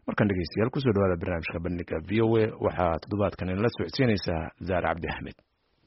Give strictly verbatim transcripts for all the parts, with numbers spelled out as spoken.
markan dhegeystayaal kusoo dhawaada barnaamijka bandhiga v o a waxaa toddobaadkan inala socodsiinaysaa Zaara Cabdi Axmed.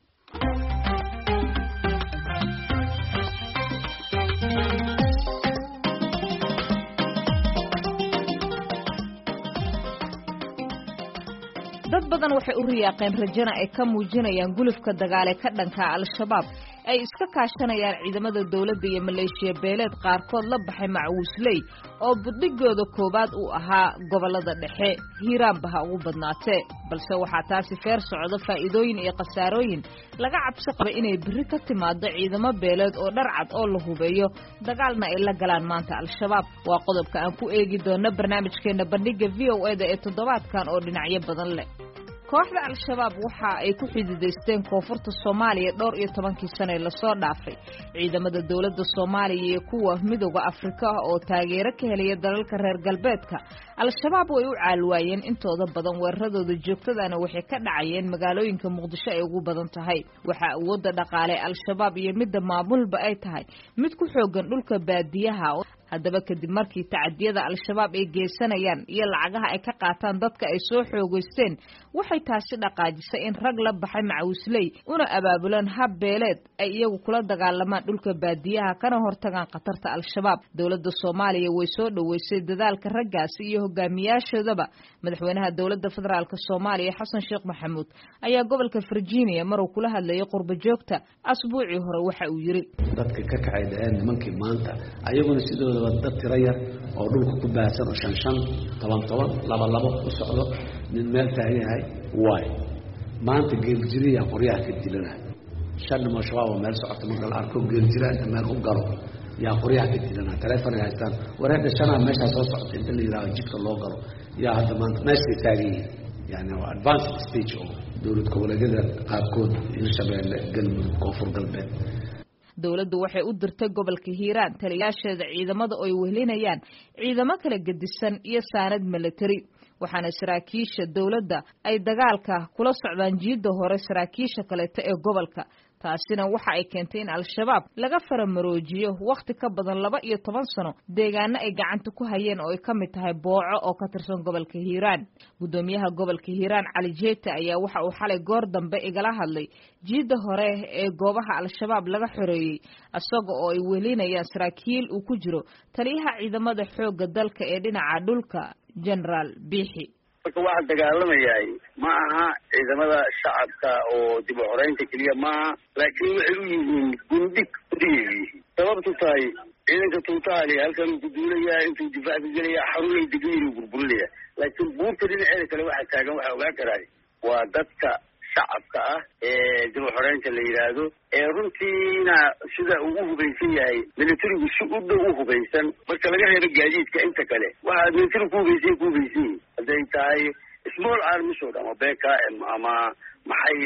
dad badan waxay u riyaaqeen rajana ay ka muujinayaan gulufka dagaale ka dhanka al-shabaab ay iska kaashanayaan ciidamada dawladda iyo maleeshiya beeleed qaarkood la baxay macawisley oo budhigooda koowaad uu ahaa gobolada dhexe hiiraanba ha ugu badnaatee balse waxaa taasi feer socdo faa'iidooyin iyo khasaarooyin laga cabsi qaba inay berri ka timaado ciidamo beeleed oo dharcad oo la hubeeyo dagaalna ay la galaan maanta al-shabaab waa qodobka aan ku eegi doono barnaamijkeena bandhiga v o a da ee toddobaadkan oo dhinacyo badan leh. kooxda al-shabaab waxa ay ku xididaysteen koonfurta Soomaaliya dhowr iyo tobankii sano ee lasoo dhaafay ciidamada dawladda Soomaaliya iyo kuwa midowga Afrika oo taageero ka helaya dalalka reer galbeedka al-shabaab way u caalwaayeen intooda badan weeraradooda joogtadana waxay ka dhacayeen magaalooyinka Muqdisho ay ugu badan tahay waxa awoodda dhaqaale al-shabaab iyo midda maamulba ay tahay mid ku xoogan dhulka baadiyaha haddaba kadib markii tacadiyada al-shabaab ay geysanayaan iyo lacagaha ay ka qaataan dadka ay soo xoogeysteen waxay taasi dhaqaajisay in rag la baxay macawisley una abaabulaan hab beeleed ay iyagu kula dagaalamaan dhulka baadiyaha kana hortagaan khatarta al-shabaab dawladda Soomaaliya way soo dhaweysay dadaalka raggaasi iyo hogaamiyaashoodaba madaxweynaha dawladda federaalka Soomaaliya Xasan Sheekh Maxamuud ayaa gobolka Virginia mar uu kula hadlayay qurba joogta asbuucii hore waxa uu yiri dadka ka kacay dheen nimankii maanta ayaguna sidoo dad tira yar oo dhulka ku baahsan oo shan shan toban toban laba laba u socdo mid meel taagan yahay way maanta geeljiriya qoryaha ka dilana shan ma shabaab meel socota marka la arko geeljiraan meel u galo yaa qoryaha ka dilana telefoon ay haystaan wareeda shana meesha soo socota inta la yiraahdo jidka loo galo yaa hadda maanta meesha taagan yani waa advanced stage oo dawlad goboleedyada qaarkood in shabeelle galmudug koonfur galbeed dawladdu waxay u dirtay gobolka Hiiraan taliyaasheeda ciidamada oo ay wehelinayaan ciidamo kala gedisan iyo saanad military waxaana saraakiisha dawladda ay dagaalka kula socdaan jiida hore saraakiisha kale ee gobolka taasina waxa ay keentay in al-shabaab laga faramaroojiyo waqti ka badan laba iyo toban sano deegaano ay gacanta ku hayeen oo ay ka mid tahay Booco oo ka tirsan gobolka Hiiraan gudoomiyaha gobolka Hiiraan Cali Jeeta ayaa waxa uu xalay goor dambe igala hadlay jiida hore ee goobaha al-shabaab laga xoreeyay asaga oo ay welinayaan saraakiil uu ku jiro taliyaha ciidamada xoogga dalka ee dhinaca dhulka General Bixi marka waxa dagaalamayay ma aha ciidamada shacabka oo dib u xoreynta kaliya ma laakiin waxay u yihiin gundig udiyay sababtu tahay ciidanka tuutaali halkan ku duulaya intuu difaac galaya xarunay digniin burburinaya laakiin buurta dhinaceeda kale waxa taagan waxa ogaa karay waa dadka shacabka ah ee dib u xoreynta la yiraahdo ee runtiina sida ugu hubeysan yahay militarigu si u dhow u hubeysan marka laga reebo gaadiidka inta kale waxa militarigu ku hubeysan ku hubeysan haday tahay small army soo dhama beeka ama maxay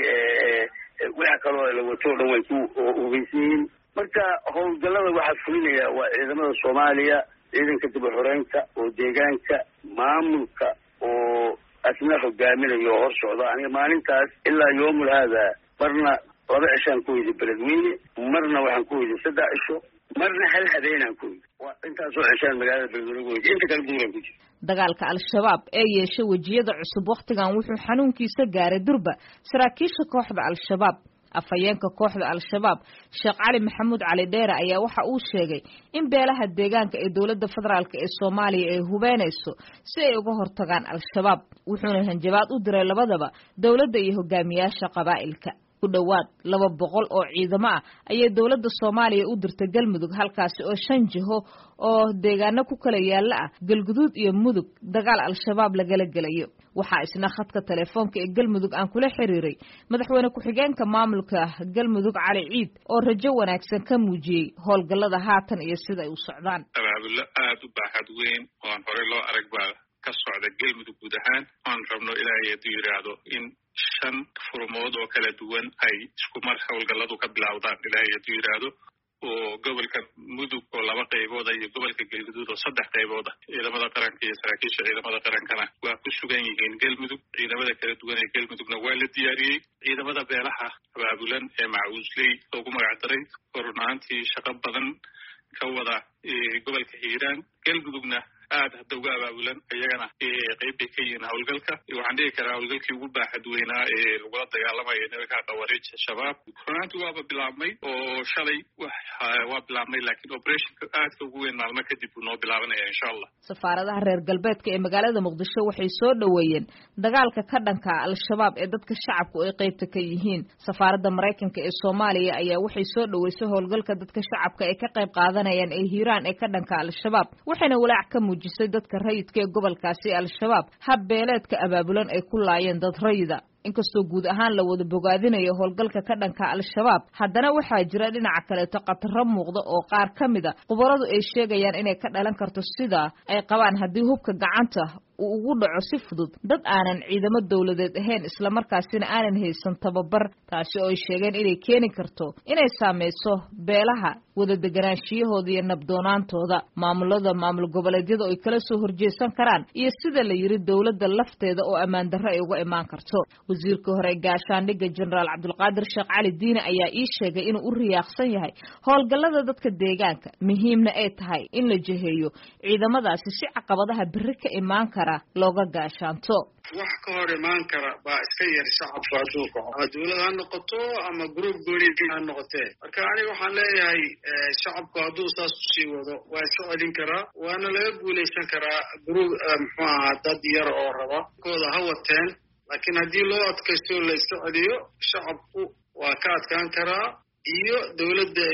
waxa kale oo la wato dhan way ku hubeysan marka howlgallada waxa fulinaya waa ciidamada Soomaaliya ciidanka dib u xoreynta oo deegaanka maamulka oo asna hogaaminayo hor socda aniga maalintaas ilaa yoomul hada marna laba cishaan ku yidhi beledweyne marna waxaan ku yidhi saddex cisho marna hal habeenaan ku yidhi waa intaasoo cishaan magaalada beledweyne ku yidhi inta kale duulaan ku jira dagaalka al-shabaab ee yeeshay wajiyada cusub waqtigan wuxuu xanuunkiisa gaaray durba saraakiisha kooxda al-shabaab afayeenka kooxda al-shabaab Sheekh Cali Maxamuud Cali Dheere ayaa waxa uu sheegay in beelaha deegaanka ee dawladda federaalka ee Soomaaliya ay hubeenayso si ay uga hortagaan al-shabaab wuxuuna hanjabaad u diray labadaba dawladda iyo hogaamiyaasha qabaa'ilka ku dhawaad laba boqol oo ciidamo ah ayay dawladda Soomaaliya u dirtay galmudug halkaasi oo shan jiho oo deegaano ku kala yaala ah galguduud iyo mudug dagaal al-shabaab lagala galayo waxa isna khadka telefoonka ee galmudug aan kula xiriiray madaxweyne ku-xigeenka maamulka galmudug Cali Ciid oo rajo wanaagsan ka muujiyay howlgallada haatan iyo sida ay u socdaan abaabullo aad u baaxad weyn oo aan hore loo arag baa ka socda galmudug guud ahaan aan rabno ilaahay hadduu yiraahdo in shan furmood oo kala duwan ay isku mar howlgalladu ka bilowdaan ilaahay hadduu yiraahdo oo gobolka mudug oo laba qaybood iyo gobolka galguduud oo saddex qaybood ah ciidamada qaranka iyo saraakiisha ciidamada qarankana waa ku sugan yihiin galmudug ciidamada kala duwan ee galmudugna waa la diyaariyey ciidamada beelaha abaabulan ee macawisley loogu magac daray runaantii shaqo badan ka wada gobolka Hiiraan galmudugna aad hadda uga abaabulan iyagana qayb bay ka yihiin howlgalka waxaan dhihi karaa howlgalkii ugu baaxad weynaa ee lagula dagaalamayo nimanka khawaariijta shabaab runtii waaba bilaabmay oo shalay waa bilaabmay laakiin operationka aadka ugu weyn maalmo kadib uu noo bilaabanaya insha allah safaaradaha reer galbeedka ee magaalada muqdisho waxay soo dhoweeyeen dagaalka ka dhanka al-shabaab ee dadka shacabku ay qaybta ka yihiin safaaradda maraykanka ee soomaaliya ayaa waxay soo dhoweysay howlgalka dadka shacabka ay ka qayb qaadanayaan ee hiiraan ee ka dhanka al-shabaab waxayna walaac ka muujisay dadka rayidka ee gobolkaasi al-shabaab hab beeleedka abaabulan ay ku laayeen dad rayida inkastoo guud ahaan la wada bogaadinayo howlgalka ka dhanka al-shabaab haddana waxaa jira dhinaca kaleeto khataro muuqda oo qaar ka mida khubaradu ay sheegayaan inay ka dhalan karto sidaa ay qabaan haddii hubka gacanta uu ugu dhaco si fudud dad aanan ciidamo dawladeed ahayn islamarkaasina aanan haysan tababar taasi oo ay sheegeen inay keeni karto inay saameyso beelaha wada deganaanshiyahood iyo nabdoonaantooda maamulada maamul goboleedyada ay kala soo horjeesan karaan iyo sida la yiri dawladda lafteeda oo ammaan darro ay uga imaan karto wasiirka hore gaashaandhigga jenaraal cabdulqaadir sheekh cali diine ayaa ii sheegay inuu u riyaaqsan yahay howlgallada dadka deegaanka muhiimna ay tahay in la jeheeyo ciidamadaasi si caqabadaha berri ka imaan kara looga gaashaanto wax ka hor imaan kara baa iska yar shacabka hadduu kaco dawlad ha noqoto ama group gooniga ha noqotee marka aniga waxaan leeyahay shacabku hadduu saas usii wado waa iska celin karaa waana laga guulaysan karaa group muxuu ahaa dad yar oo raba kooda ha wateen laakiin haddii loo adkaysto la iska celiyo shacabku waa ka adkaan karaa iyo dawladda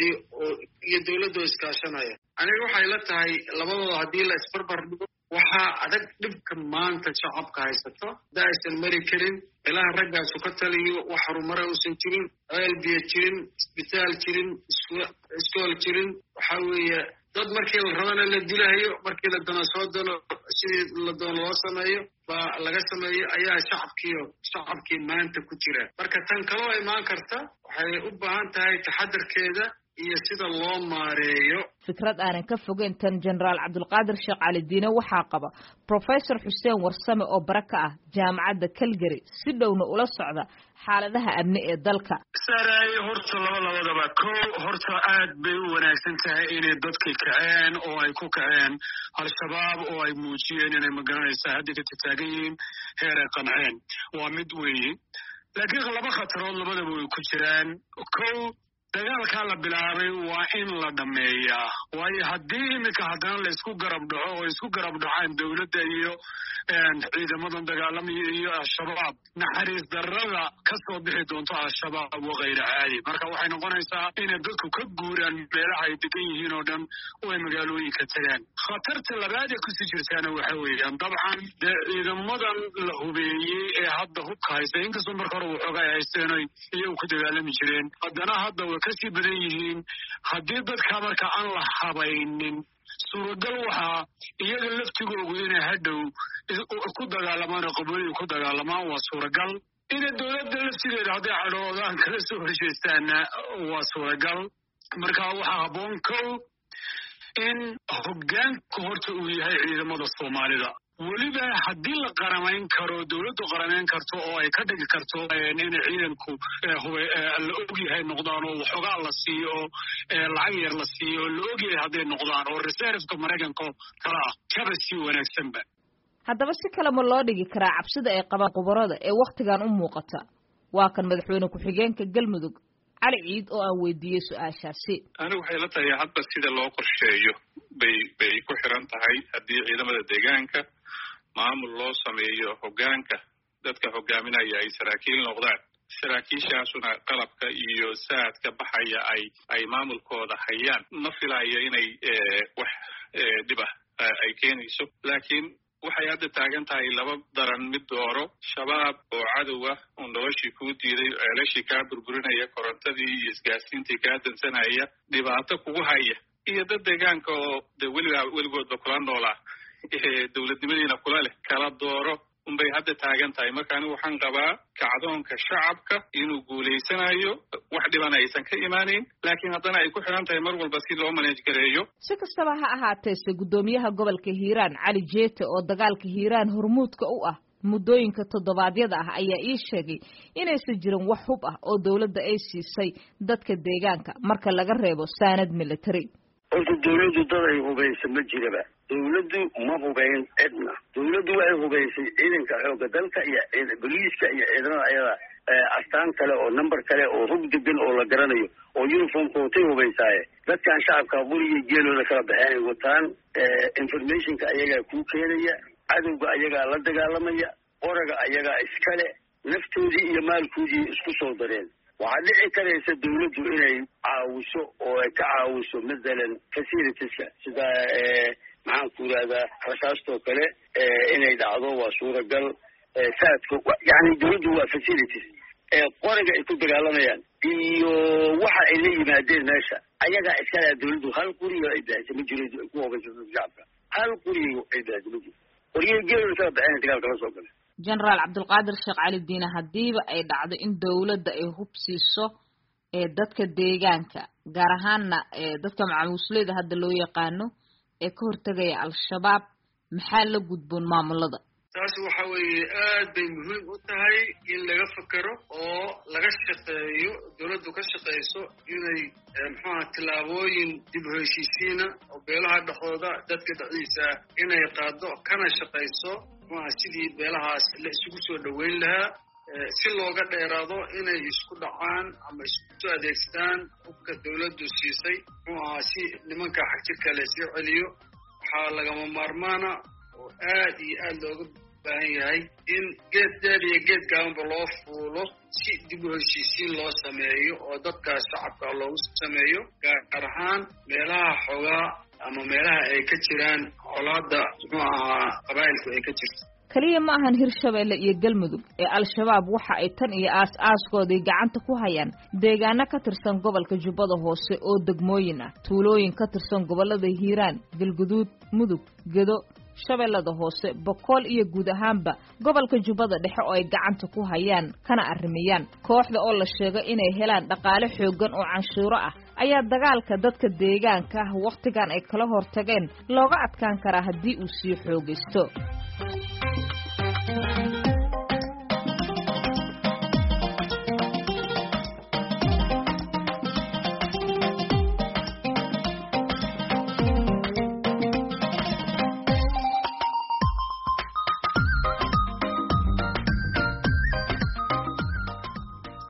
iyo dawladda oo iskaashanaya aniga waxay la tahay labadooda haddii la isbarbar dhigo waxaa adag dhibka maanta shacabka haysato hadda aysan mari karin ilaha raggaasu ka taliyo wax horumara uusan jirin ceel biyo jirin isbitaal jirin iskool jirin waxaa weeye dad markii la rabana la dilahayo markii la doono soo doono sidii la doono loo sameeyo baa laga sameeyo ayaa shacabkiio shacabkii maanta ku jira marka tan kaloo imaan karta waxay u baahan tahay taxadarkeeda iyo sida loo maareeyo fikrad aanan ka fogeyn tan jenaraal cabdulqaadir sheekh cali diine waxaa qaba professor xuseen warsame oo bara ka ah jaamacadda calgary si dhowna ula socda xaaladaha amni ee dalka sareeyo horta laba labadaba kow horta aad bay u wanaagsan tahay inay dadkay kaceen oo ay ku kaceen al-shabaab oo ay muujiyeen inay magaranaysaa hadda ka tagtaagan yihiin heer ay qanceen waa mid weeye laakiin laba khatarood labadaba way ku jiraan kow dagaalkaa la bilaabay waa in la dhameeyaa waayo haddii iminka haddana la isku garab dhaco oo isku garab dhacaan dawladda iyo ciidamadan dagaalamaya iyo al-shabaab naxariis darrada ka soo bixi doonto al-shabaab waa kayra caadi marka waxay noqonaysaa inay dadku ka guuraan meelaha ay degan yihiin oo dhan oo ay magaalooyinka tagaan khatarta labaad ee kusii jirtaana waxa weeyaan dabcan dee ciidamadan la hubeeyey ee hadda hubka haysta inkastoo marka hore waxooga ay haysteen oy iyagu ku dagaalami jireen haddana hadda way kasii badan yihiin haddii dadka marka aan la habaynin suuragal waxaa iyaga laftigoogu inay hadhow ku dagaalamaan oo qabooliga ku dagaalamaan waa suuragal inay dawladda laftigeeda hadday cadhoodaan kala soo horjeestaana waa suuragal marka waxaa habboon kow in hoggaanka horta uu yahay ciidamada soomaalida weliba haddii la qaramayn karo dawladdu qaramayn karto oo ay ka dhigi karto inay ciidanku la ogyahay noqdaan oo waxoogaa la siiyo oo lacag yar la siiyo oo la ogyahay hadday noqdaan oo reserveka maraykanka kala ah kaba sii wanaagsanba haddaba si kale ma loo dhigi karaa cabsida ay qabaan khubarada ee wakhtigan u muuqata waa kan madaxweyne ku-xigeenka galmudug cali ciid oo aan weydiiyey su-aashaasi anigu waxay la tahay hadba sida loo qorsheeyo bay bay ku xiran tahay haddii ciidamada deegaanka maamul loo sameeyo hoggaanka dadka hogaaminaya ay saraakiil noqdaan saraakiishaasuna qalabka iyo saadka baxaya ay ay maamulkooda hayaan ma filayo inay wax dhib ah ay keenayso laakiin waxay hadda taagan tahay laba daran mid dooro shabaab oo cadow ah oo noloshii kuu diiday ceelashii kaa burburinaya korontadii iyo isgaarsiintii kaa dansanaya dhibaato kugu haya iyo dad deegaanka oo de weligaa weligoodba kula noolaa dawladnimadiina kula leh kala dooro unbay hadda taagan tahay marka anigu waxaan qabaa kacdoonka shacabka inuu guulaysanayo wax dhiban aysan ka imaanayn laakiin haddana ay ku xiran tahay mar walba si loo maneej gareeyo si kastaba ha ahaateese guddoomiyaha gobolka hiiraan cali jeete oo dagaalka hiiraan hormuudka u ah muddooyinka toddobaadyada ah ayaa ii sheegay inaysan jirin wax hub ah oo dawladda ay siisay dadka deegaanka marka laga reebo saanad military horta dawladdu dad ay hubaysa ma jiraba dawladdu ma hubayn cidna dawladdu waxay hubaysay ciidanka xoogga dalka iyo booliiska iyo ciidamada ayada astaan kale oo number kale oo rug degan oo la garanayo oo uniformka watay hubaysaaye dadkan shacabka quriga geelooda kala baxeen ay wataan informationka ayagaa kuu keenaya cadowga ayagaa la dagaalamaya qoraga ayagaa iskale naftoodii iyo maalkoodii isku soo dareen waxaa dhici karaysa dawladdu inay caawiso oo ay ka caawiso mathalan facilitieska sida maxaan ku yidhahdaa rasaastoo kale inay dhacdo waa suuragal saadka yani dawladdu waa facilities qoraga ay ku dagaalamayaan iyo waxa ay la yimaadeen meesha ayagaa iskale dawladdu hal quriga ay bixisa ma jiro ku hubaysa shacabka hal quriga ay bixisa ma jiro qoriga geelooda kala baxeen dagaalka la soo galay generaal cabdulqaadir sheekh cali diine haddiiba ay dhacdo in dawladda ay hubsiiso ee dadka deegaanka gaar ahaanna dadka macamuusleyda hadda loo yaqaano ee ka hortegaya al-shabaab maxaa la gudboon maamulada taas waxa weeye aad bay muhiim u tahay in laga fakero oo laga shaqeeyo dawladdu ka shaqeyso inay muxuaha tillaabooyin dib u heshiisiina oo beelaha dhexdooda dadka dhexdiisa inay qaado kana shaqeyso muxuaha sidii beelahaas la isugu soo dhaweyn lahaa si looga dheeraado inay isku dhacaan ama isku adeegsadaan hubka dawladdu siisay muxuaha si nimanka xagjirka la soo celiyo waxaa lagama maarmaana oo aad iyo aad looga baahan yahay in geed dheer iyo geed gaabanba loo fuulo si dib u heshiisiin loo sameeyo oo dadkaas shacabka loogu sameeyo gaar ahaan meelaha xoogaa ama meelaha ay ka jiraan colaada muxuu ahaa qabaa'ilku ay ka jirto kaliya ma ahan hirshabeelle iyo galmudug ee al-shabaab waxa ay tan iyo aas-aaskoodii gacanta ku hayaan deegaano ka tirsan gobolka jubbada hoose oo degmooyin ah tuulooyin ka tirsan gobollada hiiraan galguduud mudug gedo shabeellada hoose boqol iyo guud ahaanba gobolka jubbada dhexe oo ay gacanta ku hayaan kana arrimiyaan kooxda oo la sheego inay helaan dhaqaale xooggan oo canshuuro ah ayaa dagaalka dadka deegaanka ah wakhtigan ay kala hortageen looga adkaan karaa haddii uu sii xoogaysto